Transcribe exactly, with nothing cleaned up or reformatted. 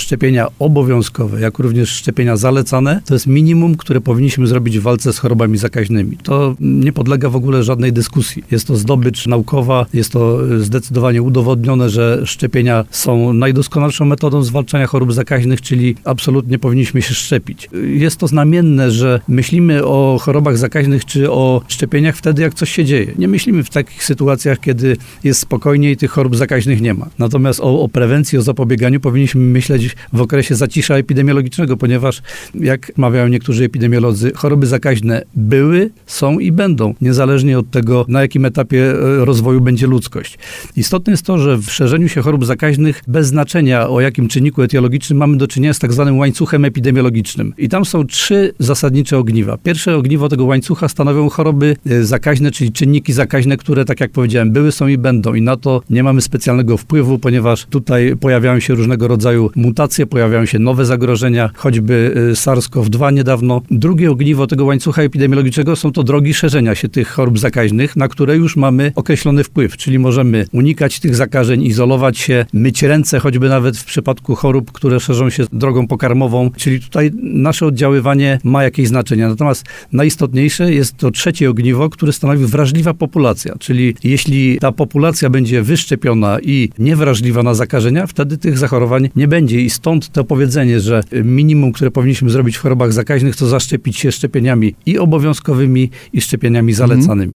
szczepienia obowiązkowe, jak również szczepienia zalecane, to jest minimum, które powinniśmy zrobić w walce z chorobami zakaźnymi. To nie podlega w ogóle żadnej dyskusji. Jest to zdobycz naukowa, jest to zdecydowanie udowodnione, że szczepienia są najdoskonalszą metodą zwalczania chorób zakaźnych, czyli absolutnie powinniśmy się szczepić. Jest to znamienne, że myślimy o chorobach zakaźnych czy o szczepieniach wtedy, jak coś się dzieje. Nie myślimy w takich sytuacjach, kiedy jest spokojnie i tych chorób zakaźnych nie ma. Natomiast o, o prewencji, o zapobieganiu powinniśmy myśleć w okresie zacisza epidemiologicznego, ponieważ, jak mawiają niektórzy epidemiolodzy, choroby zakaźne były, są i będą, niezależnie od tego, na jakim etapie rozwoju będzie ludzkość. Istotne jest to, że w szerzeniu się chorób zakaźnych, bez znaczenia o jakim czynniku etiologicznym, mamy do czynienia z tak zwanym łańcuchem epidemiologicznym. I tam są trzy zasadnicze ogniwa. Pierwsze ogniwo tego łańcucha stanowią choroby zakaźne, czyli czynniki zakaźne, które, tak jak powiedziałem, były, są i będą. I na to nie mamy specjalnego wpływu, ponieważ tutaj pojawiają się różnego rodzaju mutacje, pojawiają się nowe zagrożenia, choćby SARS-CoV dwa niedawno. Drugie ogniwo tego łańcucha epidemiologicznego są to drogi szerzenia się tych chorób zakaźnych, na które już mamy określony wpływ, czyli możemy unikać tych zakażeń, izolować się, myć ręce, choćby nawet w przypadku chorób, które szerzą się drogą pokarmową, czyli tutaj nasze oddziaływanie ma jakieś znaczenie. Natomiast najistotniejsze jest to trzecie ogniwo, które stanowi wrażliwa populacja, czyli jeśli ta populacja będzie wyszczepiona i niewrażliwa na zakażenia, wtedy tych zachorowań nie będzie i stąd to powiedzenie, że minimum, które powinniśmy zrobić w chorobach zakaźnych, to zaszczepić się szczepieniami i obowiązkowymi, i szczepieniami zalecanymi.